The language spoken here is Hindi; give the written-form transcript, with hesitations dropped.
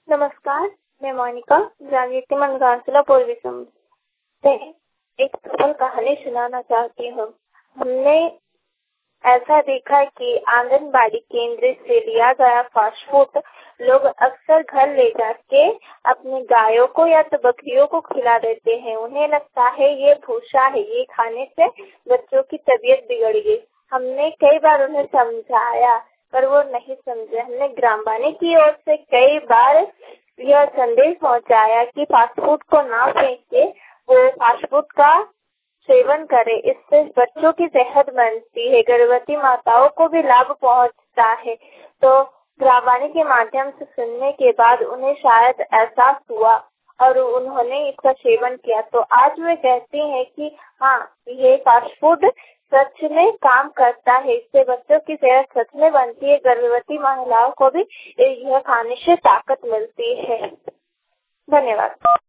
नमस्कार, मैं मोनिका जागृति मनगांवसिला पूर्वी से एक सफल कहानी सुनाना चाहती हूँ। हमने ऐसा देखा कि आंगनबाड़ी केंद्र से लिया गया फास्ट फूड लोग अक्सर घर ले जाके अपनी गायों को या तो बकरियों को खिला देते हैं। उन्हें लगता है ये भूसा है, ये खाने से बच्चों की तबीयत बिगड़ गई। हमने कई बार उन्हें समझाया पर वो नहीं समझे। हमने ग्रामवाणी की ओर से कई बार यह संदेश पहुंचाया कि फास्ट फूड को ना फेंके, वो फास्ट फूड का सेवन करे। इससे बच्चों की सेहत बनती है, गर्भवती माताओं को भी लाभ पहुंचता है। तो ग्रामवाणी के माध्यम से सुनने के बाद उन्हें शायद एहसास हुआ और उन्होंने इसका सेवन किया। तो आज वे कहती हैं कि हाँ, ये फास्ट फूड सच में काम करता है। इससे बच्चों की सेहत सच में बनती है, गर्भवती महिलाओं को भी यह खाने से ताकत मिलती है। धन्यवाद।